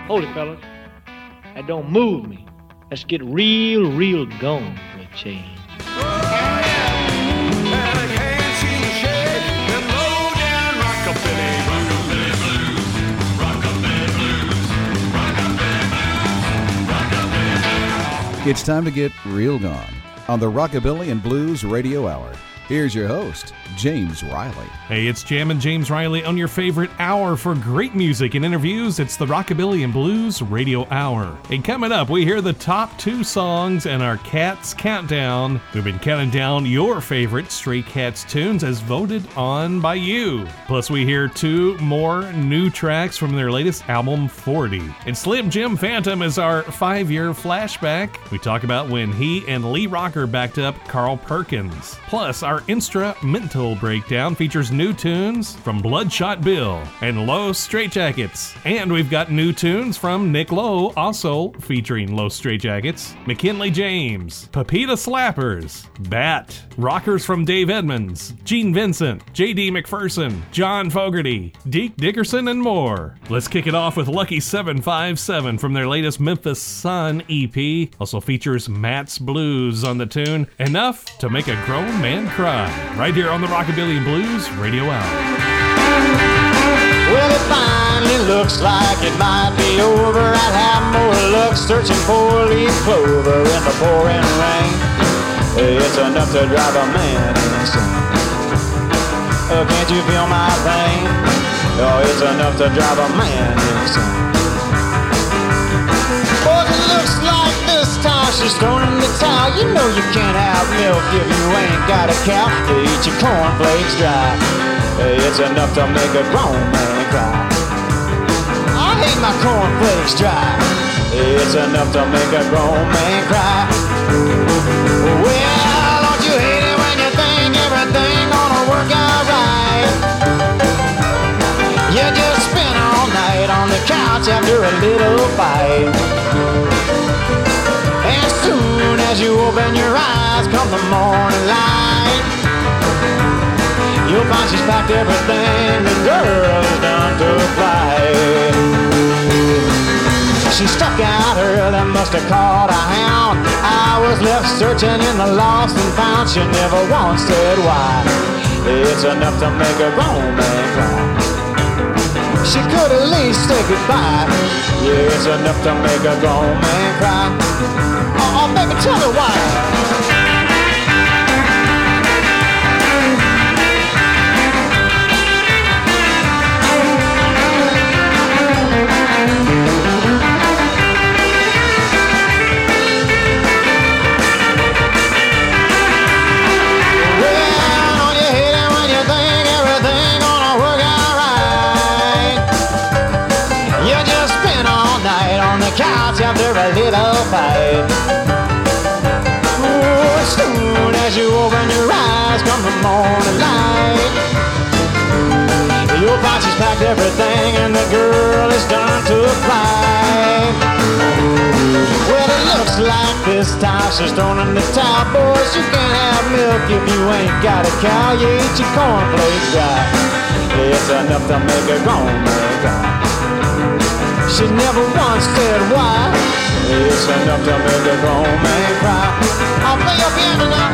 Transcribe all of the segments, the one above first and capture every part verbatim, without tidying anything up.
Hold it, fellas. That don't move me. Let's get real, real going for a change. It's time to get real gone on the Rockabilly and Blues Radio Hour. Here's your host, James Riley. Hey, it's Jammin' James Riley on your favorite hour for great music and interviews. It's the Rockabilly and Blues Radio Hour. And coming up, we hear the top two songs in our Cats Countdown. We've been counting down your favorite Stray Cats tunes as voted on by you. Plus, we hear two more new tracks from their latest album, forty. And Slim Jim Phantom is our five-year flashback. We talk about when he and Lee Rocker backed up Carl Perkins. Plus, our instrumental breakdown features new tunes from Bloodshot Bill and Los Straitjackets. And we've got new tunes from Nick Lowe, also featuring Los Straitjackets, McKinley James, Pepita Slappers, Bat, rockers from Dave Edmunds, Gene Vincent, J D McPherson, John Fogerty, Deke Dickerson, and more. Let's kick it off with Lucky seven five seven from their latest Memphis Sun E P. Also features Matt's Blues on the tune Enough to Make a Grown Man Cry. Right here on the Rockabilly and Blues Radio Hour. Well, it finally looks like it might be over. I'd have more luck searching for leaf clover in the pouring rain. It's enough to drive a man insane. Oh, can't you feel my pain? Oh, it's enough to drive a man insane. Oh, it looks like this time she's thrown in the towel. You know you can't have milk if you ain't got a cow. You eat your cornflakes dry. It's enough to make a grown man cry. I hate my cornflakes dry. It's enough to make a grown man cry. Well, don't you hate it when you think everything gonna work out right? You just spend all night on the couch after a little fight. As soon as you open your eyes, come the morning light. You'll find she's packed everything, the girl is done to flight. She stuck out her that must have caught a hound. I was left searching in the lost and found. She never once said why. It's enough to make a grown man cry. She could at least say goodbye. Yeah, it's enough to make a grown man cry. Oh, oh baby, tell me why. After a little fight. Oh, as soon as you open your eyes, come the morning light. You'll find she's packed everything and the girl is done to fly. Well, it looks like this time she's thrown in the towel. Boys, you can't have milk if you ain't got a cow. You eat your cornflakes dry. It's enough to make a grown man cry. She never once said why. It's enough to make a grown man cry. I'll play your piano now.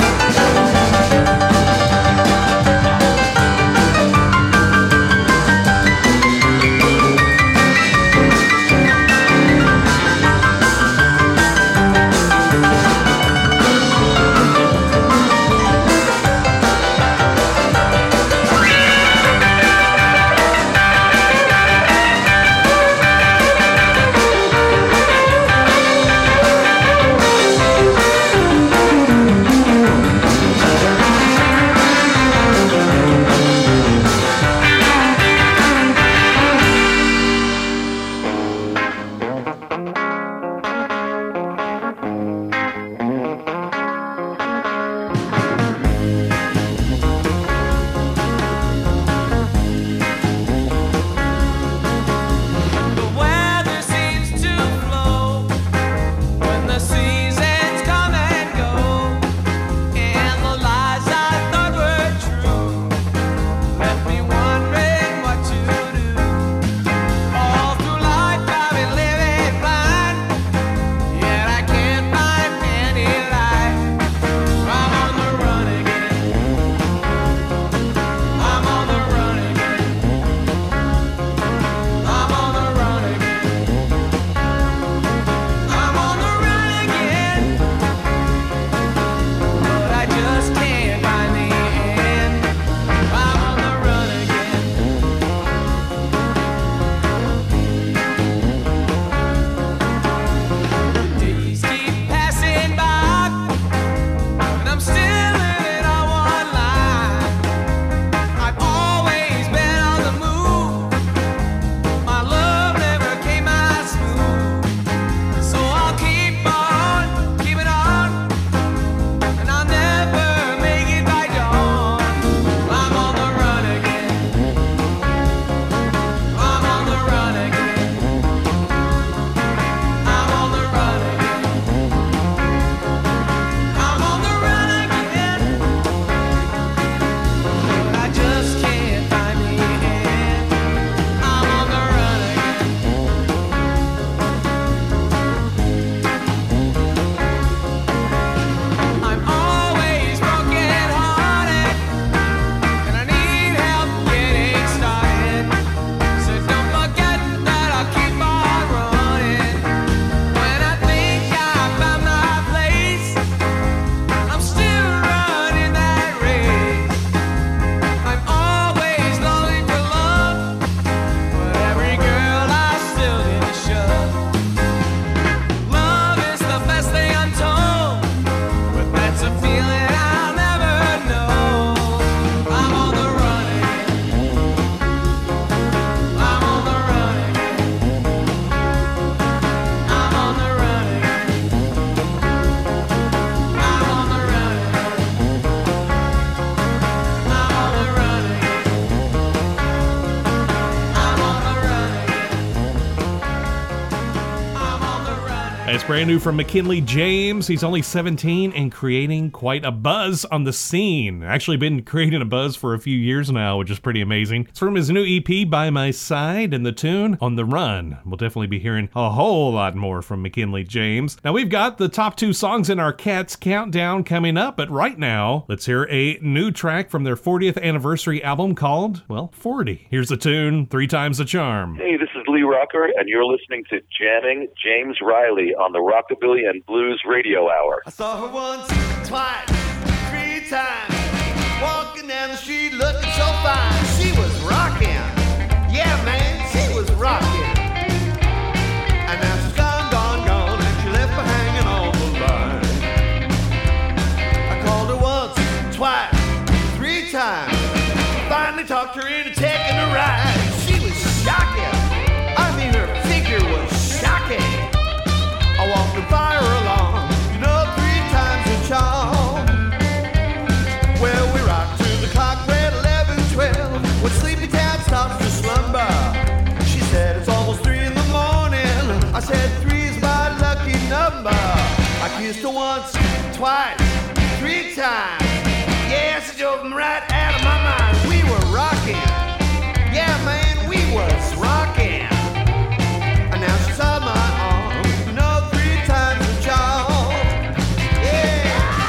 It's brand new from McKinley James. He's only seventeen and creating quite a buzz on the scene. Actually been creating a buzz for a few years now, which is pretty amazing. It's from his new E P, By My Side, and the tune On the Run. We'll definitely be hearing a whole lot more from McKinley James. Now, we've got the top two songs in our Cats Countdown coming up, but right now, let's hear a new track from their fortieth anniversary album called, well, forty. Here's the tune, Three Times the Charm. Hey, this is Lee Rocker, and you're listening to Jamming James Riley on the Rockabilly and Blues Radio Hour. I saw her once, twice, three times, walking down the street looking so fine. She was rocking, yeah man, she was rocking. And now she's gone, gone, gone, and she left me hanging on the line. I called her once, twice, three times, finally talked her into taking a ride. She was shocking, I mean her figure was shocking. I walked and fire along, you know, three times the charm. Well, we rocked to the clock, read eleven, twelve, when Sleepy Town stops to slumber. She said, it's almost three in the morning. I said, three is my lucky number. I kissed her once, twice, three times. Yeah, she drove me right out of my mind. We were rocking. Yeah, man, we was rocking. And now she's on my arm, you know, three times the charm. Yeah.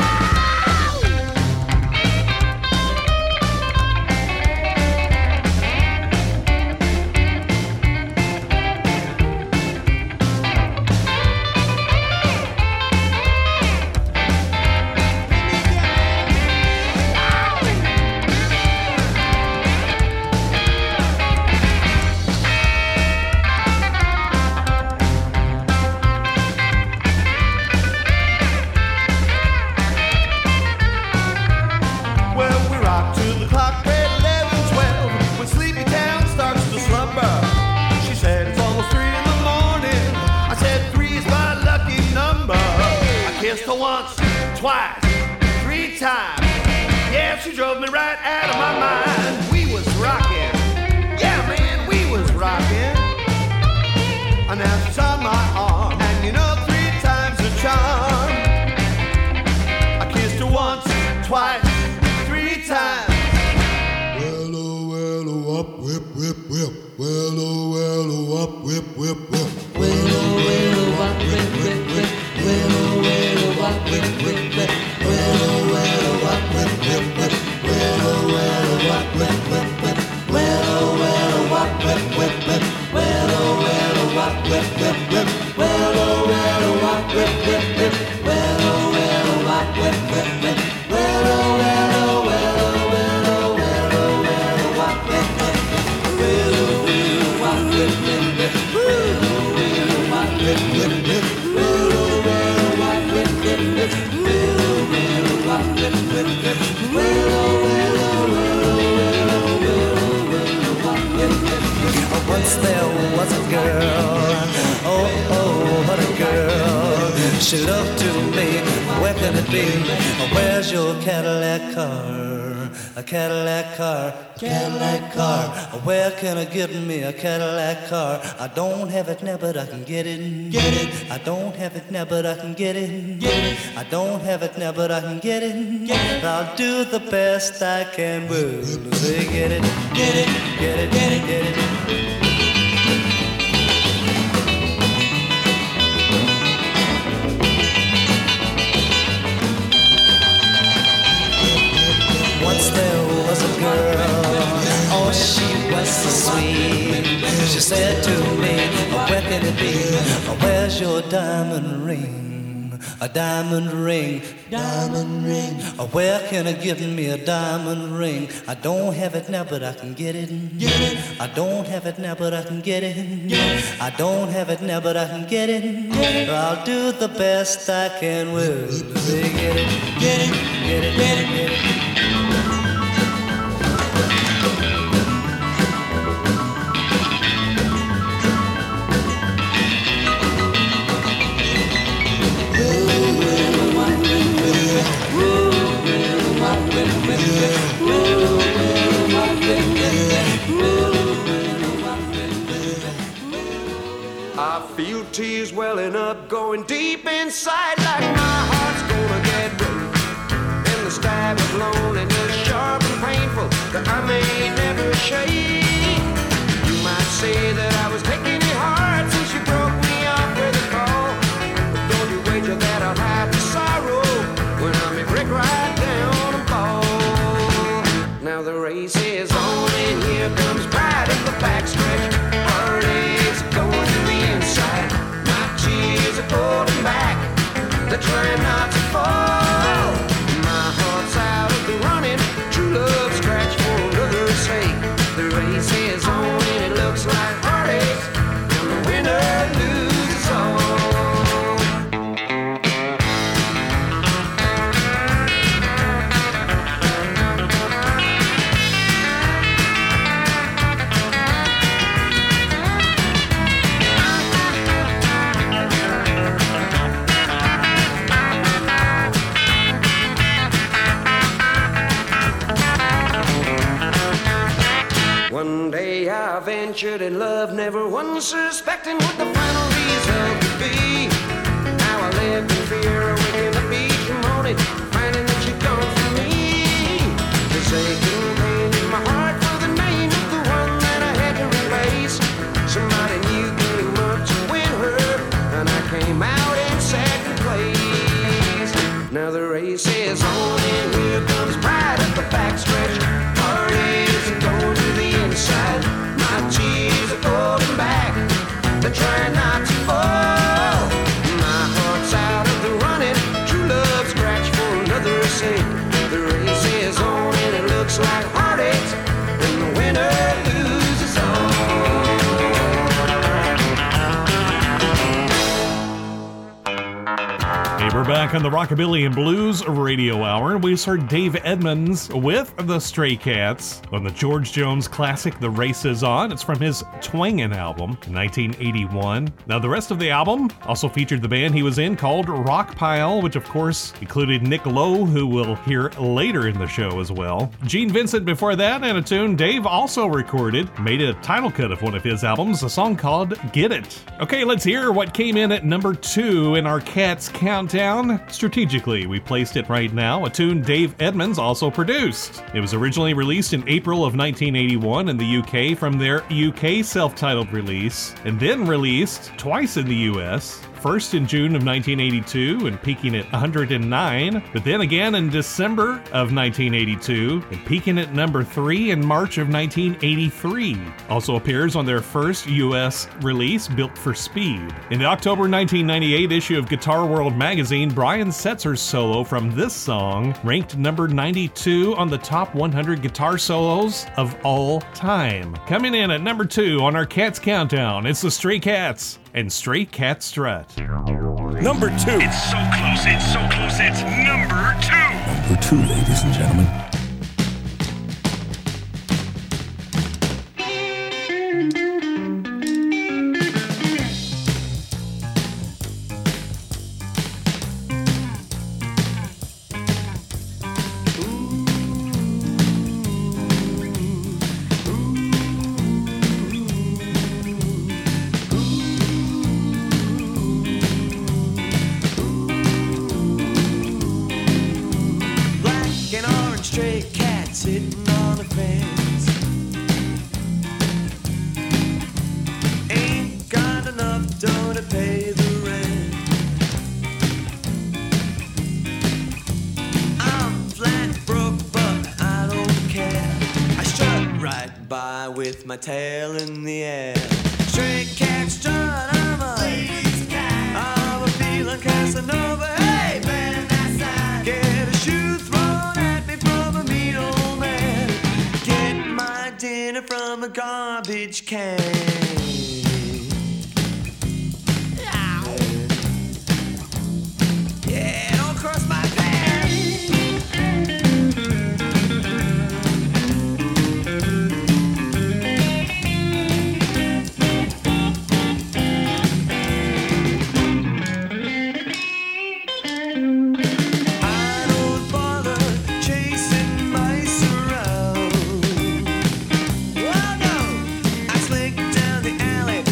Well, we rock to the clock, read eleven, twelve, when Sleepy Town starts to slumber. She said, it's almost three in the morning. I said, three is my lucky number. I kissed her once, twice, three times. Yeah, she drove me right out of my mind. We was rocking. Yeah, man, we was rocking. And now she's on my arm, and you know, three times the charm. I kissed her once, twice, three times. Well, oh, well, oh, up, whip, whip, whip. Well, oh, well, oh, up, whip, whip, whip. Well, oh, well, oh, up, whip, whip, whip. Well, oh, well, oh, up, whip, whip, whip. Well, oh, well, oh, up, whip, whip, whip. Well, oh, well, oh, up, whip, whip, whip. Well, oh, well, oh, up, whip, whip, whip. Well, oh, well, oh, up, whip, whip, whip. Well, oh, well, oh, up, whip, whip, whip. Well, oh, well, oh, up, whip, whip, whip. Well, oh, well, oh, well, oh, well, oh, well, oh, well, oh, up, whip, whip, whip. Well, oh, well, oh, up, whip, whip, whip. Well, oh, well, oh, up, whip, whip, whip. Well, oh, well, oh, up, whip, whip, whip. Well, oh, well, oh, up, whip, whip, whip. Well, oh, well, oh, well, oh, well, oh, well, oh, well, oh, up, whip, whip, whip. Once there was a girl, oh, oh, what a girl. She loved to me, where can it be? Where's your Cadillac car? A Cadillac car, Cadillac car. Where can I get me a Cadillac car? I don't have it now, but I can get it. Get it. I don't have it now, but I can get it. Get it. I don't have it now, but I can get it. Get it. I'll do the best I can. Well, say get it, get it, get it, get it, get it. Once there was a girl, oh she was so sweet. She said to me, oh, where can it be? Oh, where's your diamond ring? A diamond ring, diamond ring. Oh, where can I get me a diamond ring? I don't have it now, but I can get it. Get it. I don't have it now, but I can get it. Get it. I don't have it now, but I can get it. Get it. I'll do the best I can. Well, say get it, get it, get it, get it, get it. I feel tears welling up, going deep inside, like my heart's gonna get broke. And the stab of loneliness, sharp and painful, that I may never shake. You might say that I was taking it hard since you broke me off with a call. But don't you wager that I'll hide the sorrow when I may break right down and fall. Now the race is on and here comes pride in the backstretch. Heartaches going to the inside. My tears are holding back. They're trying not to fall. My heart's out of the running. True love scratch for another's sake. The race is on and it looks like heartaches. And the winner loses all. One day I ventured in love, never once suspecting what the final result would be. Now I live in fear, waking up each morning, finding that you're gone from me. Forsaken pain in my heart for the name of the one that I had to replace. Somebody new came up to win her, and I came out in second place. Now the race is on, and here comes pride at the backstretch. Heartaches are going to the inside. My tears are holding back. They're trying not to fall. My heart's out of the running. True love scratch for another's sake. The race is on and it looks like heartaches, and the winner loses all. Hey, we're back on the Rockabilly and Blues Radio Hour, and we just heard Dave Edmunds with the Stray Cats on the George Jones classic The Race Is On. It's from his Twangin' album in nineteen eighty-one. Now, the rest of the album also featured the band he was in called Rockpile, which of course included Nick Lowe, who we'll hear later in the show as well. Gene Vincent before that, and a tune Dave also recorded, made a title cut of one of his albums, a song called Get It. Okay, let's hear what came in at number two in our Cats Countdown. Strategically, we placed it right now, a tune Dave Edmunds also produced. It was originally released in April of nineteen eighty-one in the U K from their U K self-titled release, and then released twice in the U S, first in June of nineteen eighty-two and peaking at one hundred nine, but then again in December of nineteen eighty-two and peaking at number three in March of nineteen eighty-three. Also appears on their first U S release, Built for Speed. In the October nineteen ninety-eight issue of Guitar World magazine, Brian Setzer's solo from this song ranked number ninety-two on the top one hundred guitar solos of all time. Coming in at number two on our Cats Countdown, it's the Stray Cats and Stray Cat Strut. Number two. It's so close, it's so close, it's number two. Number two, ladies and gentlemen. With my tail in the air, stray cat strut, I'm a ladies' cat. I'm a feeling Casanova. Hey, man, that's that. Get a shoe thrown at me from a mean old man. Get my dinner from a garbage can. Yeah, don't cross my path. Alley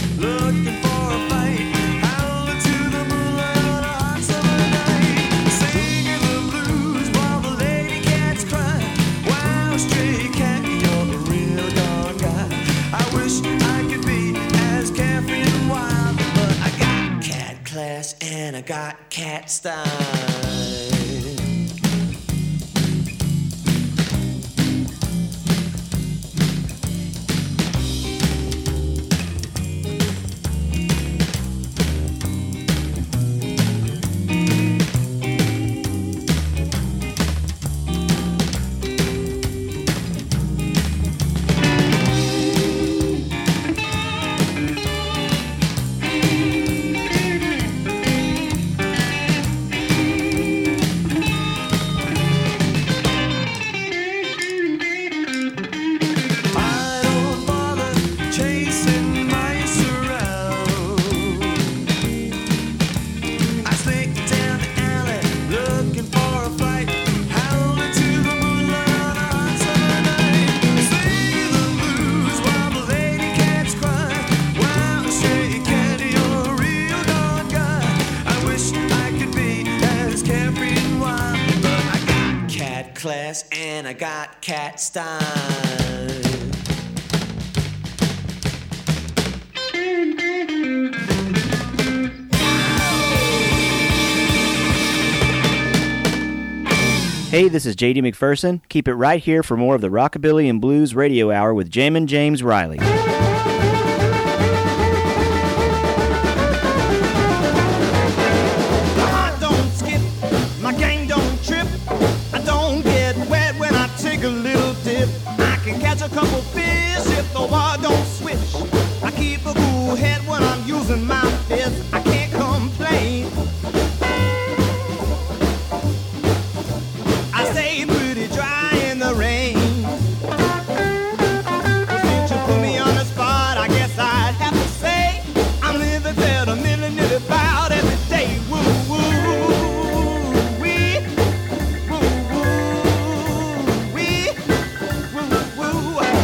got cat style. Class and I got cat style. Hey, this is J D McPherson. Keep it right here for more of the Rockabilly and Blues Radio Hour with Jammin' James Riley. A couple fish if the water don't switch. I keep a cool head when I'm using my fist. I can't complain. I stay pretty dry in the rain. Well, since you put me on the spot, I guess I'd have to say I'm living better, nilly nilly about every day. Woo woo wee, woo woo wee, woo woo.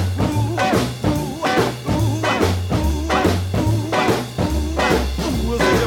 Was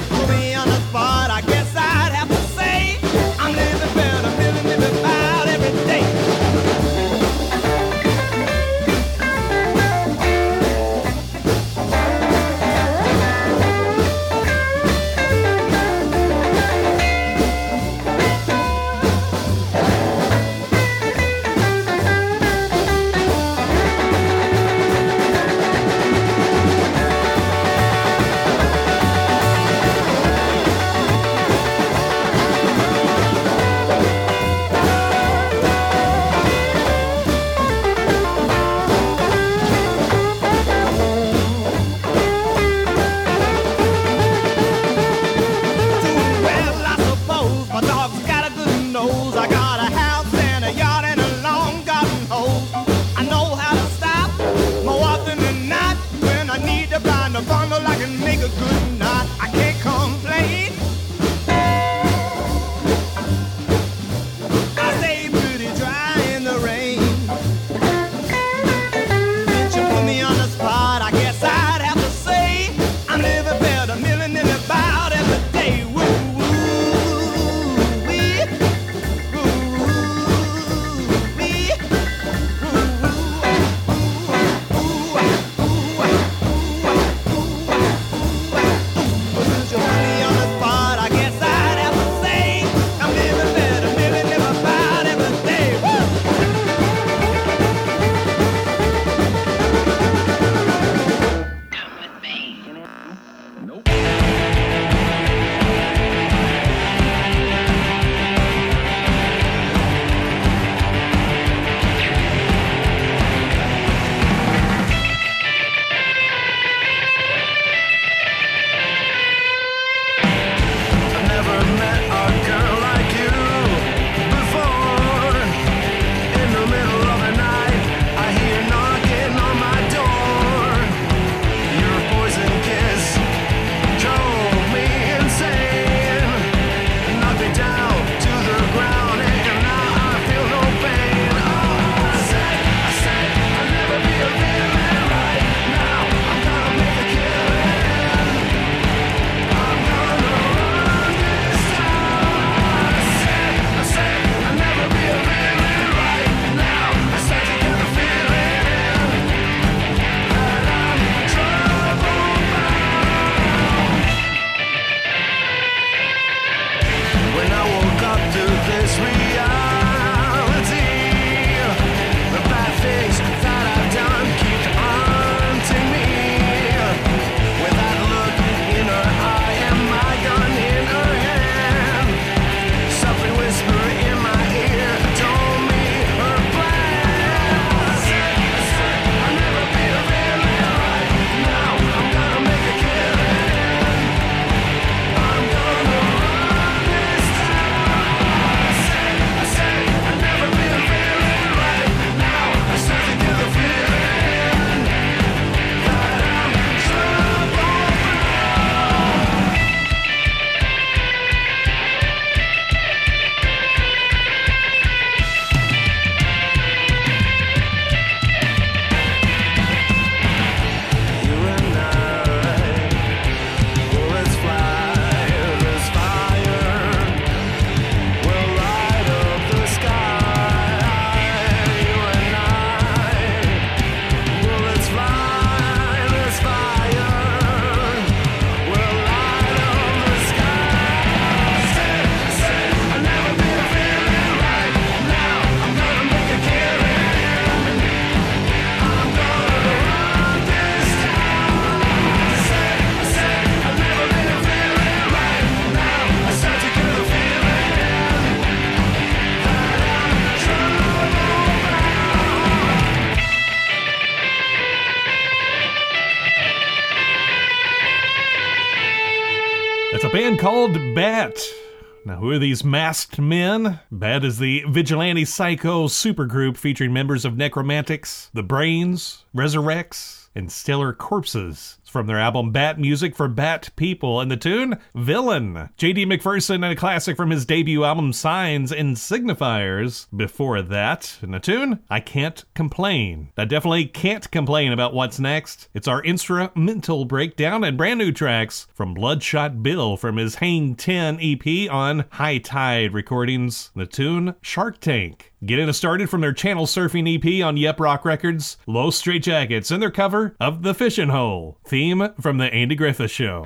called Bat. Now, who are these masked men? Bat is the vigilante psycho supergroup featuring members of Necromantics, The Brains, Resurrects, and Stellar Corpses. It's from their album Bat Music for Bat People, and the tune, Villain. J D McPherson and a classic from his debut album Signs and Signifiers. Before that, in the tune, I Can't Complain. I definitely can't complain about what's next. It's our instrumental breakdown and brand new tracks from Bloodshot Bill from his Hang ten E P on High Tide Recordings. The tune, Shark Tank. Getting us started from their Channel Surfing E P on Yep Rock Records, Low Straight Jackets and their cover of The Fishing Hole, theme from The Andy Griffith Show.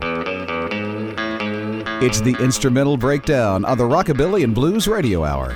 It's the instrumental breakdown on the Rockabilly and Blues Radio Hour.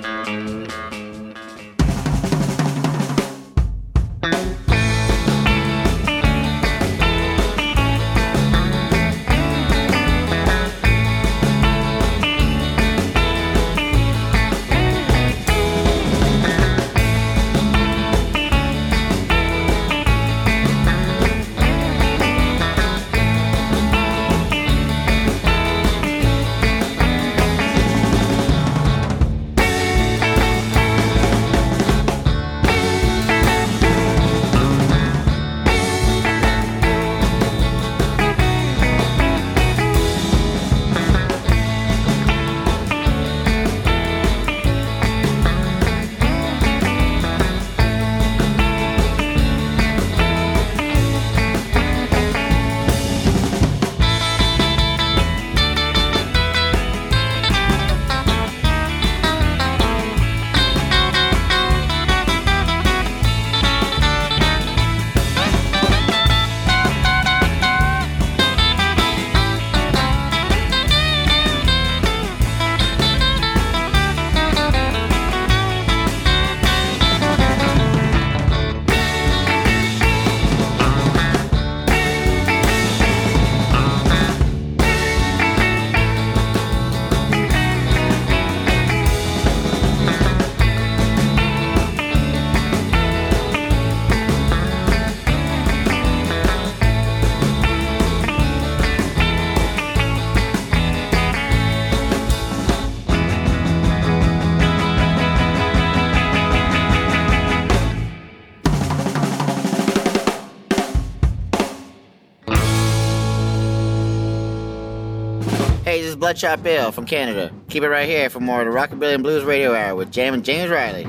Hey, this is Bloodshot Bill from Canada. Keep it right here for more of the Rockabilly and Blues Radio Hour with Jammin' James Riley.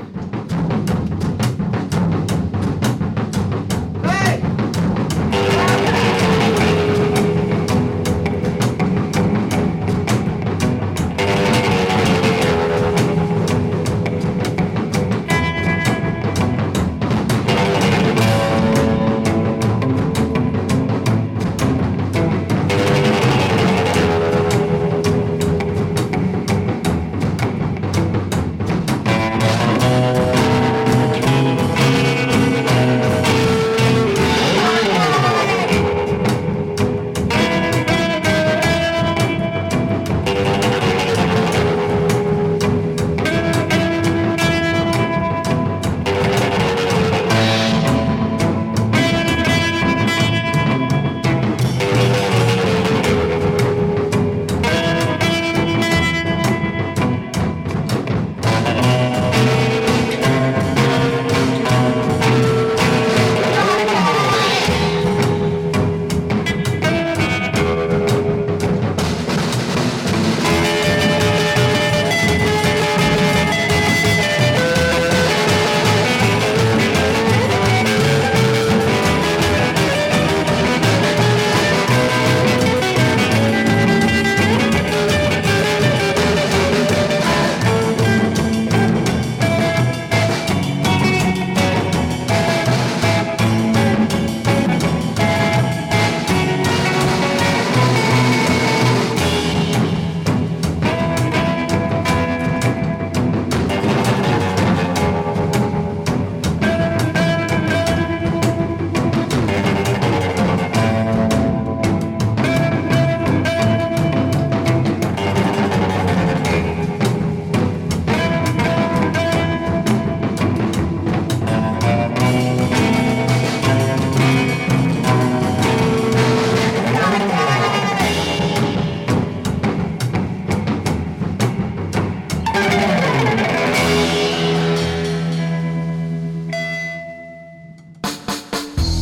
Thank you.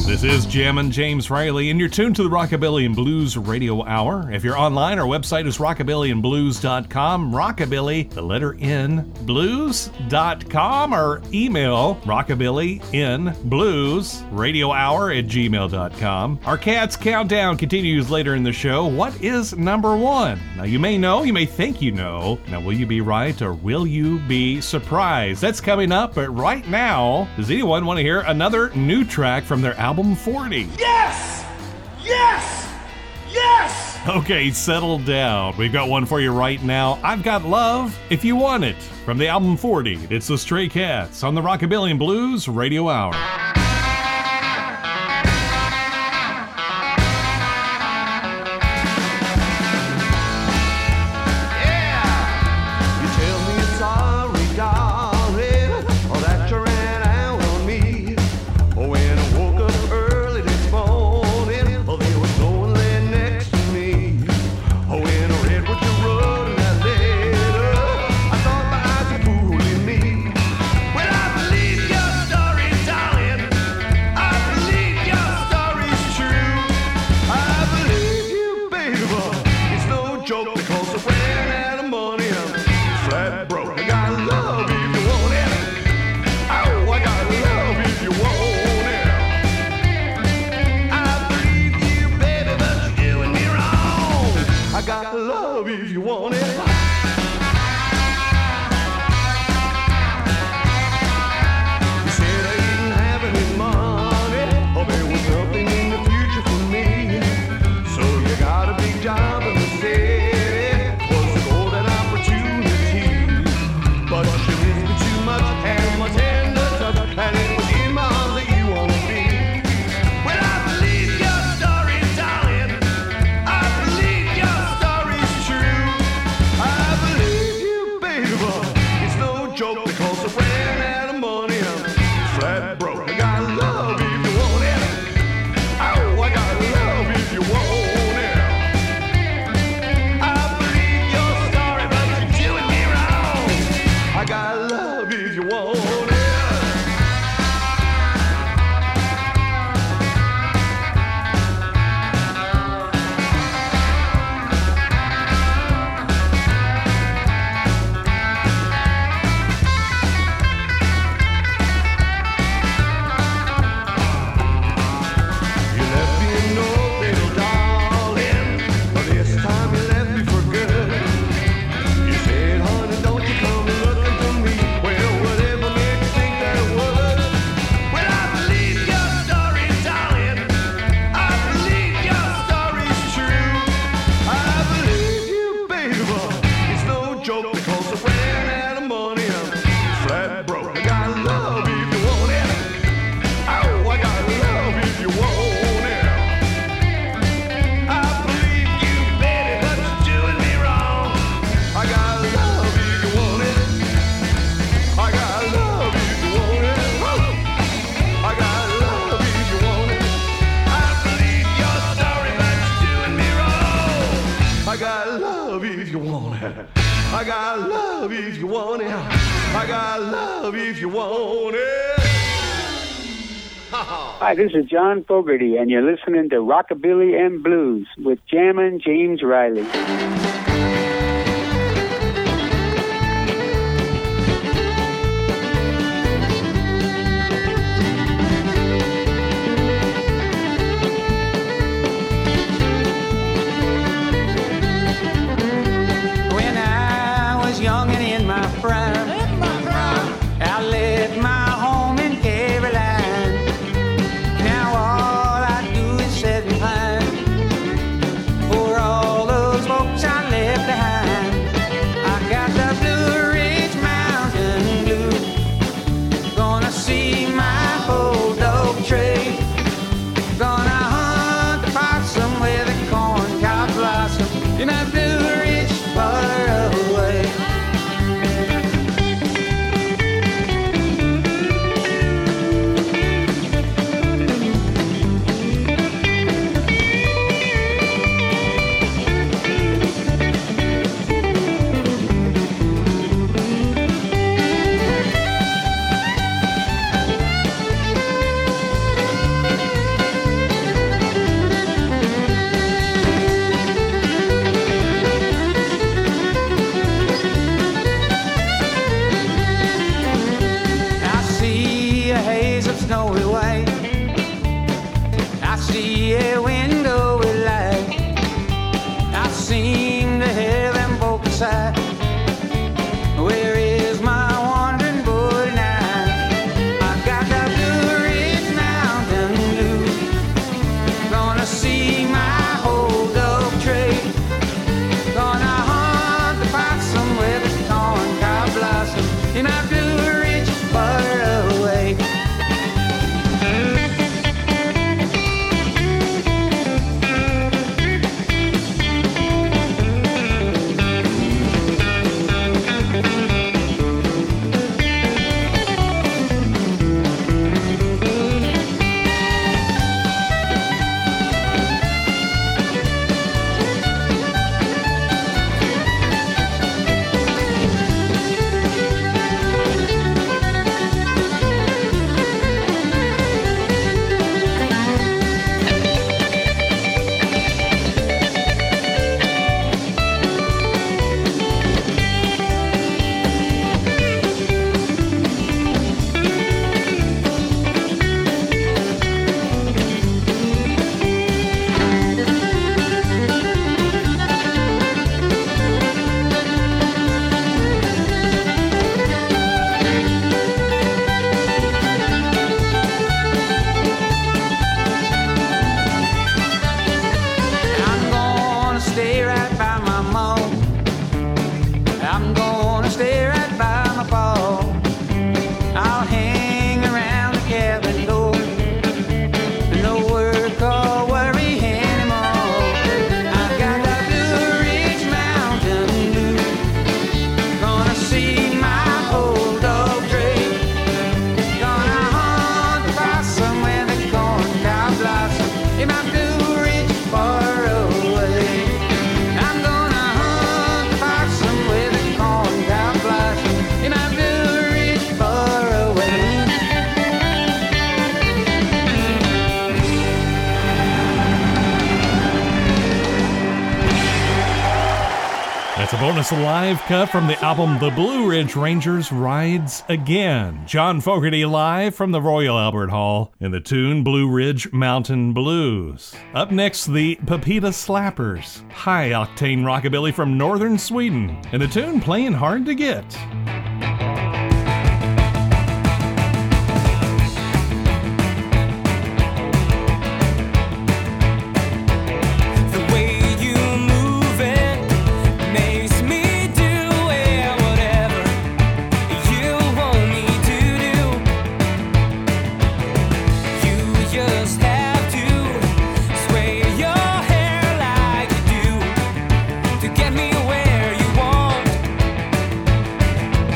This is Jammin' James Riley, and you're tuned to the Rockabilly and Blues Radio Hour. If you're online, our website is rockabilly and blues dot com. Rockabilly, the letter N, blues dot com, or email rockabillynbluesradiohour at gmail dot com. Our Cats Countdown continues later in the show. What is number one? Now, you may know, you may think you know. Now, will you be right or will you be surprised? That's coming up, but right now, does anyone want to hear another new track from their album forty? Yes! Yes! Yes! Okay, settle down. We've got one for you right now. I've Got Love If You Want It from the album forty. It's the Stray Cats on the Rockabilly and Blues Radio Hour. Hi, this is John Fogerty, and you're listening to Rockabilly and Blues with Jammin' James Riley. When I was young and in my prime, I left my home in Caroline. Now all I do is sit and pine for all those folks I glory white. I see a window with light. I sing to heaven both beside. Where is my wandering boy now? I got the Blue Ridge Mountain Blues. Gonna see my old oak tree. Gonna hunt the possum with a corn cob blossom in my Blue Ridge far away. Bonus live cut from the album The Blue Ridge Rangers Rides Again. John Fogerty live from the Royal Albert Hall in the tune Blue Ridge Mountain Blues. Up next, the Pepita Slappers. High-octane rockabilly from northern Sweden in the tune Playing Hard to Get. Get me where you want.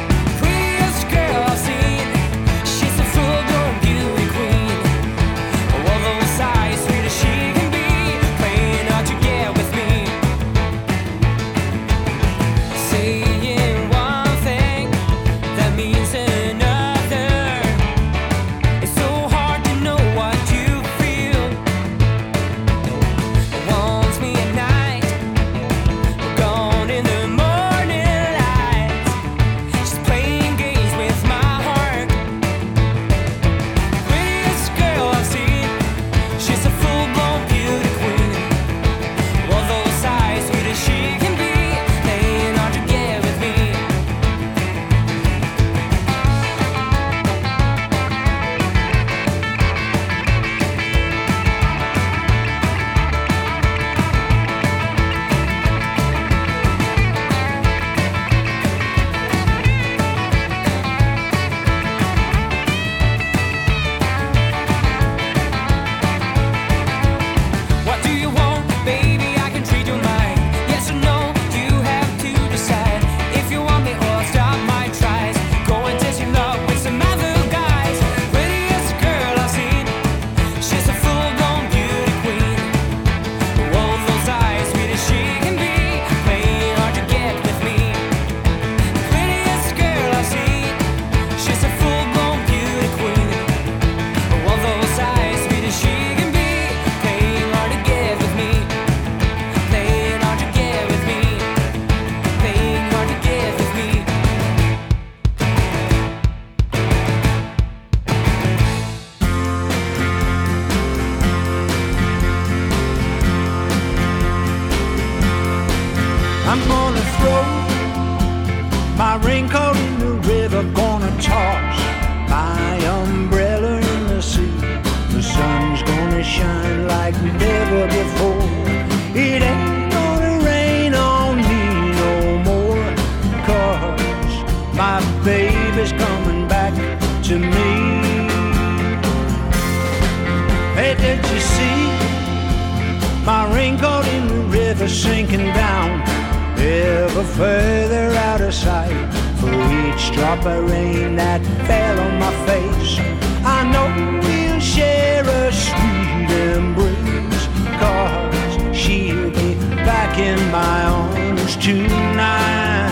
Hey, did you see my raincoat in the river sinking down, ever further out of sight? For each drop of rain that fell on my face, I know we'll share a sweet embrace, 'cause she'll be back in my arms tonight.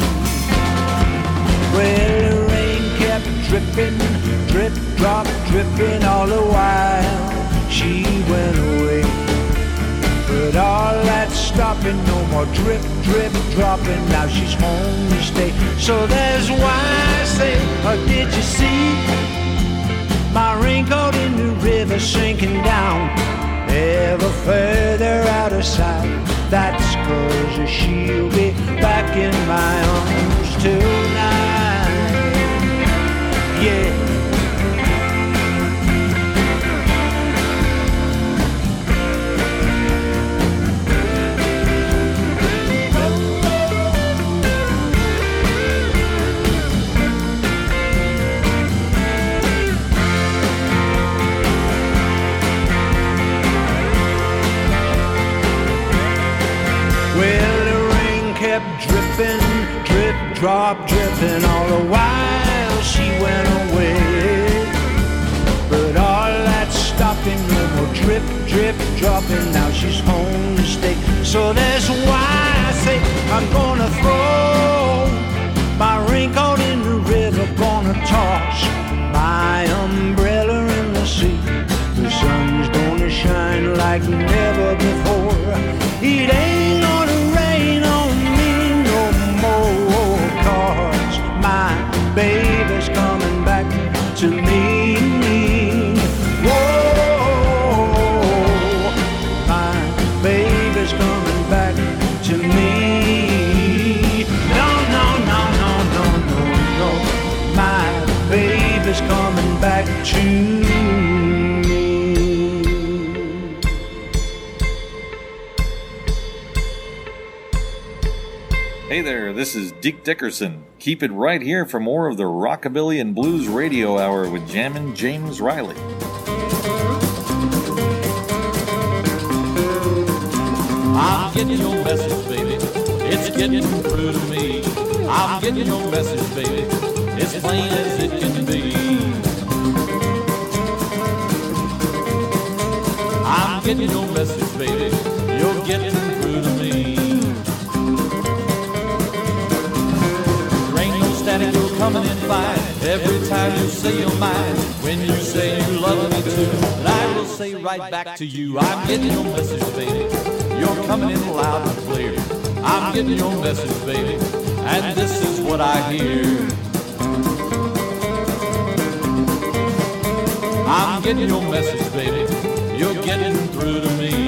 Well, the rain kept dripping, drip, drop, dripping all the while she went away. But all that stopping, no more drip, drip, dropping. Now she's home to stay. So that's why I say, oh, did you see my raincoat in the river sinking down, ever further out of sight? That's 'cause she'll be back in my arms tonight. Yeah. Dripping, drip, drop, dripping all the while she went away. But all that stopping, no more drip, drip, dropping. Now she's home to stay. So that's why I say I'm gonna throw my raincoat in the river, gonna toss my umbrella in the sea. The sun's gonna shine like never before. It ain't gonna rain on me no more, 'cause my baby's coming back to me. Whoa, my baby's coming back to me. No, no, no, no, no, no, no. My baby's coming back to me. Hey there, this is Dick Dickerson. Keep it right here for more of the Rockabilly and Blues Radio Hour with Jammin' James Riley. I'm getting your message, baby. It's getting through to me. I'm getting your message, baby. It's plain as it can be. I'm getting your message, baby. You're getting through to me. There ain't no static, you're coming in fine. Every time you say you're mine, when you say you love me too, and I will say right back to you. I'm getting your message, baby. You're coming in loud and clear. I'm getting your message, baby, and this is what I hear. I'm getting your message, baby. You're getting through to me.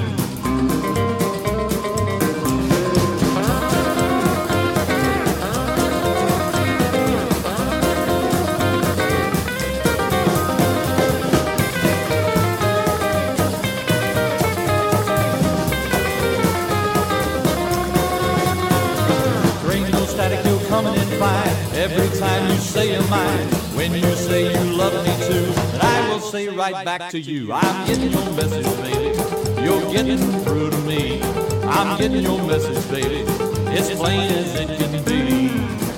Coming in fine. Every time you say you're mine, when you say you love me too, and I will say right back to you. I'm getting your message, baby. You're getting through to me. I'm getting your message, baby. It's plain as it can be.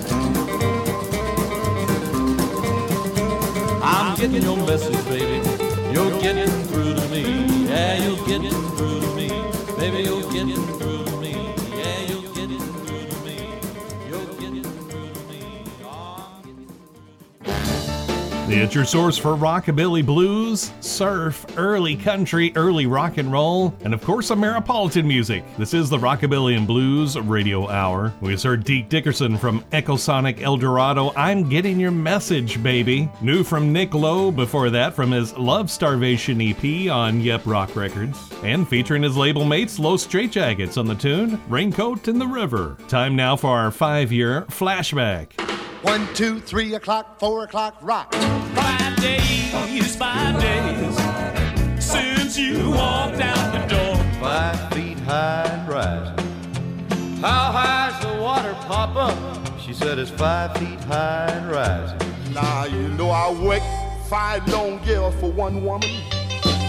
I'm getting your message, baby. You're getting through to me. Yeah, you're getting through to me. Baby, you're getting through to me. Yeah, you're getting through to me. You're getting It's your source for rockabilly, blues, surf, early country, early rock and roll, and of course, Ameripolitan music. This is the Rockabilly and Blues Radio Hour. We just heard Deke Dickerson from Echosonic El Dorado, I'm Getting Your Message, Baby. New from Nick Lowe before that from his Love Starvation E P on Yep Rock Records, and featuring his label mates Los Straitjackets on the tune Raincoat in the River. Time now for our five-year flashback. One, two, three o'clock, four o'clock, rock. Five days, five days, since you walked out the door. Five feet high and rising. How high's the water, Papa? She said it's five feet high and rising. Now, you know I worked five long years for one woman.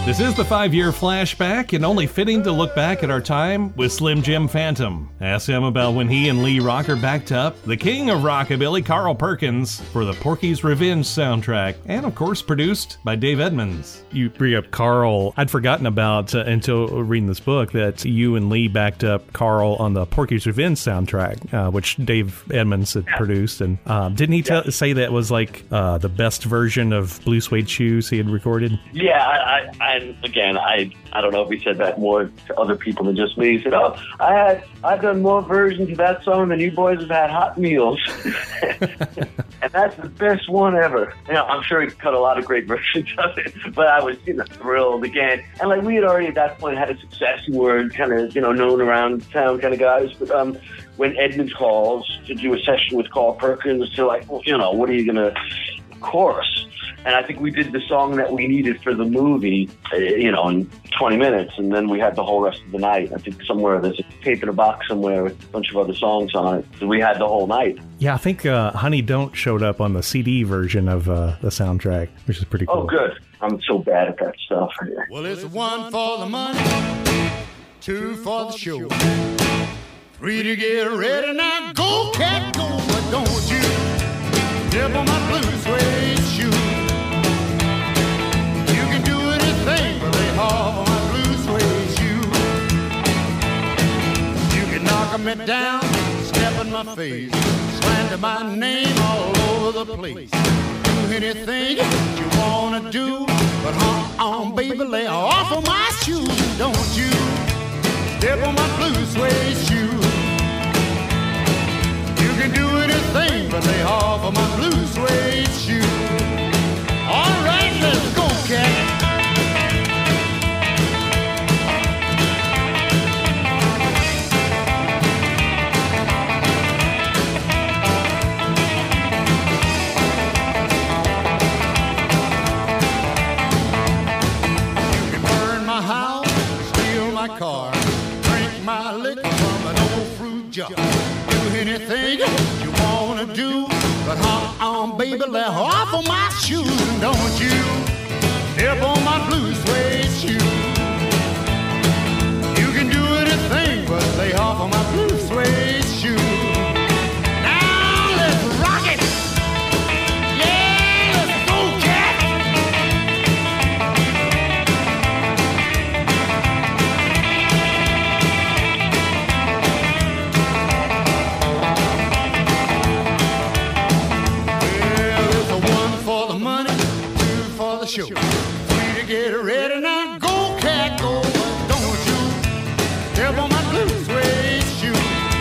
This is the five-year flashback, and only fitting to look back at our time with Slim Jim Phantom. Ask him about when he and Lee Rocker backed up the king of rockabilly, Carl Perkins, for the Porky's Revenge soundtrack, and of course produced by Dave Edmunds. You bring up Carl. I'd forgotten about, uh, until reading this book, that you and Lee backed up Carl on the Porky's Revenge soundtrack, uh, which Dave Edmunds had yeah. produced. And uh, didn't he t- yeah. say that was like uh, the best version of Blue Suede Shoes he had recorded? Yeah, I, I, I again, I, I don't know if he said that more to other people than just me. He said, "Oh, I had, I've done more versions of that song than you boys have had hot meals," and that's the best one ever. You know, I'm sure he cut a lot of great versions of it, but I was, you know, thrilled again. And like we had already at that point had a success, and we're kind of, you know, known around town kind of guys. But um, when Edmunds calls to do a session with Carl Perkins, to like, well, you know, what are you gonna chorus? And I think we did the song that we needed for the movie, you know, in twenty minutes, and then we had the whole rest of the night. I think somewhere there's a tape in a box somewhere with a bunch of other songs on it. So we had the whole night. Yeah, I think uh, Honey Don't showed up on the C D version of uh, the soundtrack, which is pretty cool. Oh, good. I'm so bad at that stuff. Well, it's one for the money, two for the show, three to get ready. Now go, cat, go, but don't you dip on my blue suede shoe. Thing, but they haul on my blue suede shoe. You can knock 'em down, step in my face, slander my name all over the place. Do anything you wanna do, but uh-uh, baby, lay off of my shoes. Don't you step on my blue suede shoe. You can do anything, but lay off of my blue suede shoe. All right, let's go, cat. Car, drink my liquor from an old fruit jar. Do anything you wanna do, but uh-uh, baby, lay off of my shoes. And don't you step on my blue suede shoe. You can do anything, but lay off of my blue suede shoe. Now let's rock it. Yeah, let's go, cat. Show. Free to get ready now, go cat, go, but don't you step on my blue suede shoe.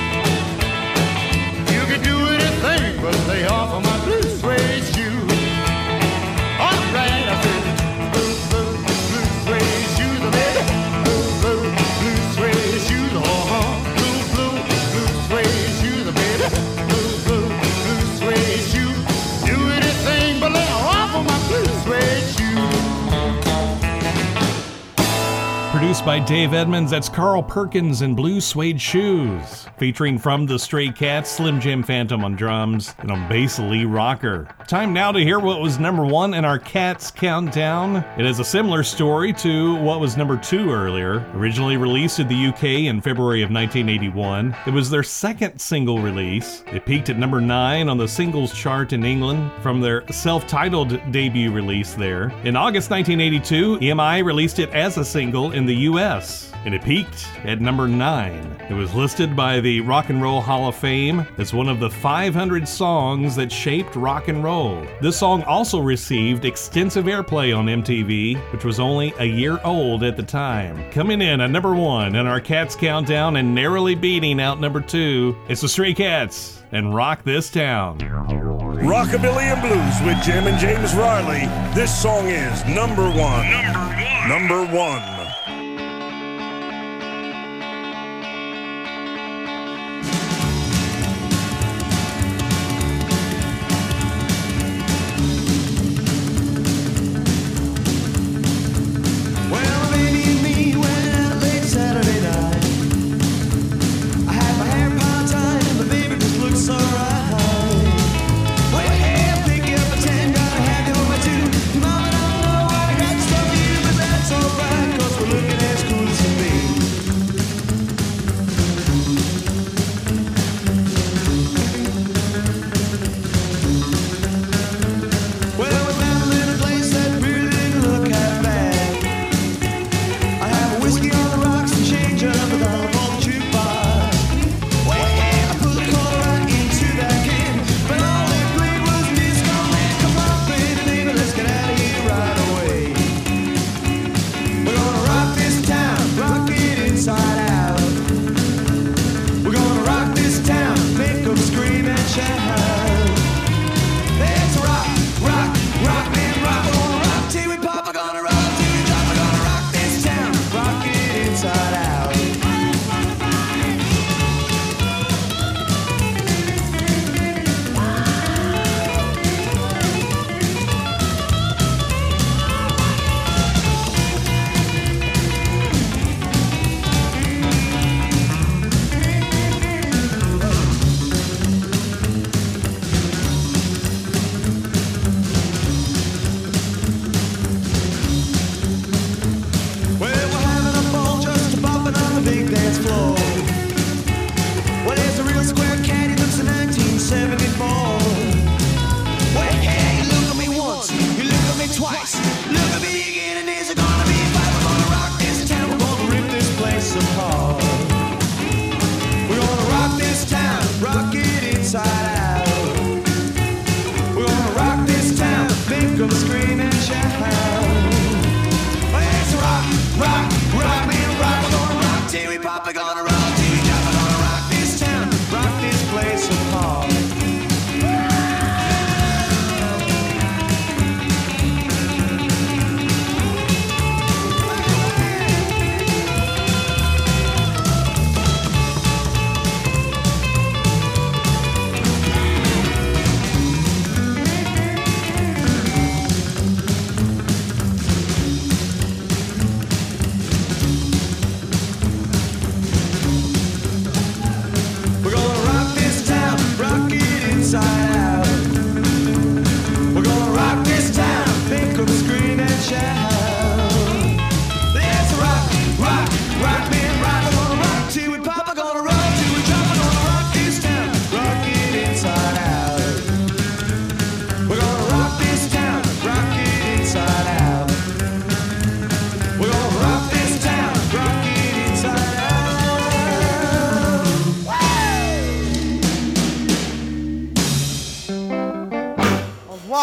You can do anything, but lay off of my blue suede shoe. All right, I said blue, blue, blue suede shoes, baby. Blue, blue, blue suede shoes, uh-huh. Blue, blue, blue suede shoes, baby. Blue, blue, blue suede shoes. Do anything, but lay off of my blue suede shoe. Produced by Dave Edmunds, that's Carl Perkins and Blue Suede Shoes. Featuring From the Stray Cats, Slim Jim Phantom on drums, and on bass, Lee Rocker. Time now to hear what was number one in our Cats Countdown. It is a similar story to what was number two earlier. Originally released in the U K in February of nineteen eighty-one, it was their second single release. It peaked at number nine on the singles chart in England from their self-titled debut release there. In August nineteen eighty-two, E M I released it as a single in the U S, and it peaked at number nine. It was listed by the Rock and Roll Hall of Fame as one of the five hundred songs that shaped rock and roll. This song also received extensive airplay on M T V, which was only a year old at the time. Coming in at number one in our Cats Countdown and narrowly beating out number two, it's the Stray Cats and Rock This Town. Rockabilly and Blues with Jam and James Riley. This song is number one. Number one. Number one. So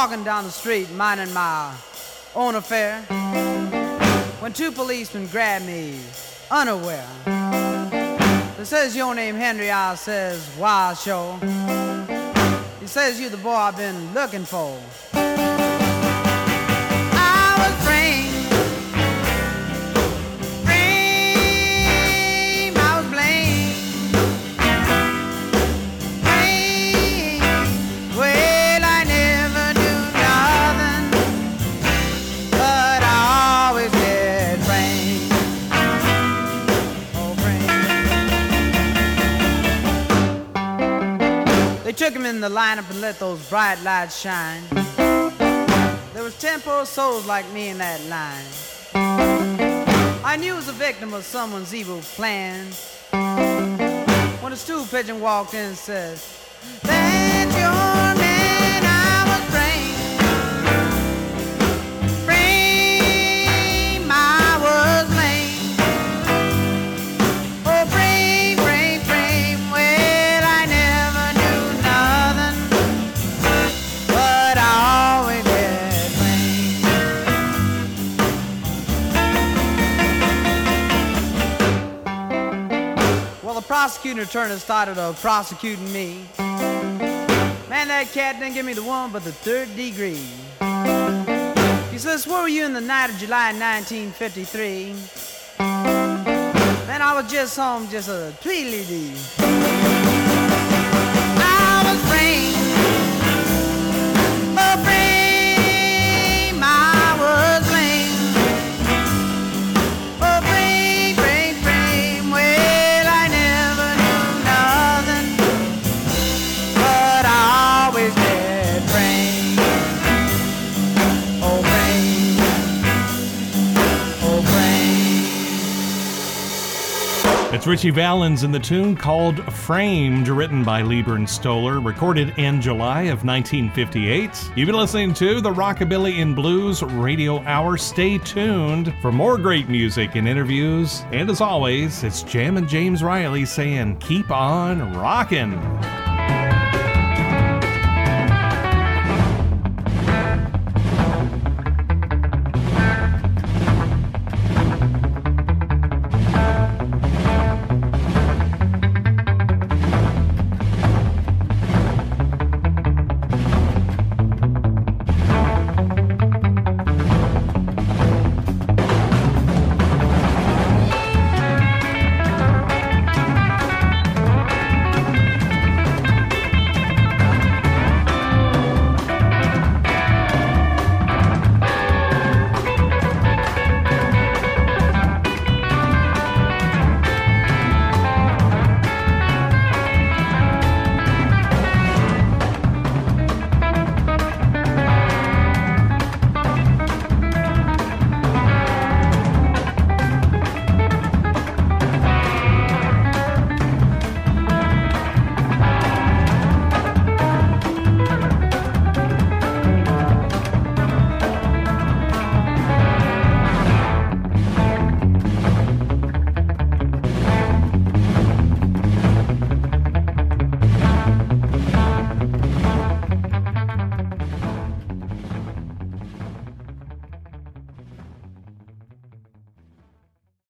walking down the street, minding my own affair, when two policemen grabbed me unaware. They says, your name Henry, I says, why sure. He says, you the boy I've been looking for. I was framed, framed, I was blamed, framed. Well, I never do nothing, but I always get framed. Oh, framed. They took him in the lineup and let those bright lights shine. There was ten poor souls like me in that line. I knew I was a victim of someone's evil plan. When a stool pigeon walked in and said, that's your man, I was framed, framed, I was blamed. Oh, framed, framed, framed, well, I never knew nothing, but I always get blamed. Well, the prosecutor turned and started uh, prosecuting me. Man, that cat didn't give me the one but the third degree. He says, where were you in the night of July nineteen fifty-three? Man, I was just home, just a tweedly-dee. I was framed, oh, framed, I was blamed. Oh, framed, framed, framed, well, I never knew nothing, but I always get framed. Oh, framed, oh, framed. It's Richie Valens in the tune called Framed, written by Lieber and Stoller, recorded in July of nineteen fifty-eight. You've been listening to the Rockabilly and Blues Radio Hour. Stay tuned for more great music and interviews. And as always, it's Jammin' James Riley saying, keep on rockin'.